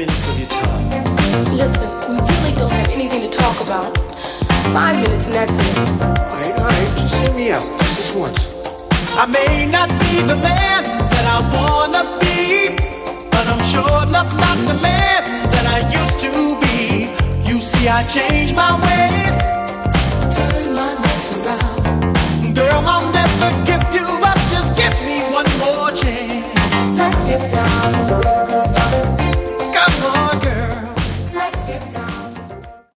minutes of your time. Listen, we really don't have anything to talk about. 5 minutes and that's it. Alright, just hear me out, just this once. I may not be the man that I wanna be, but I'm sure enough not the man that I used to be. You see, I changed my way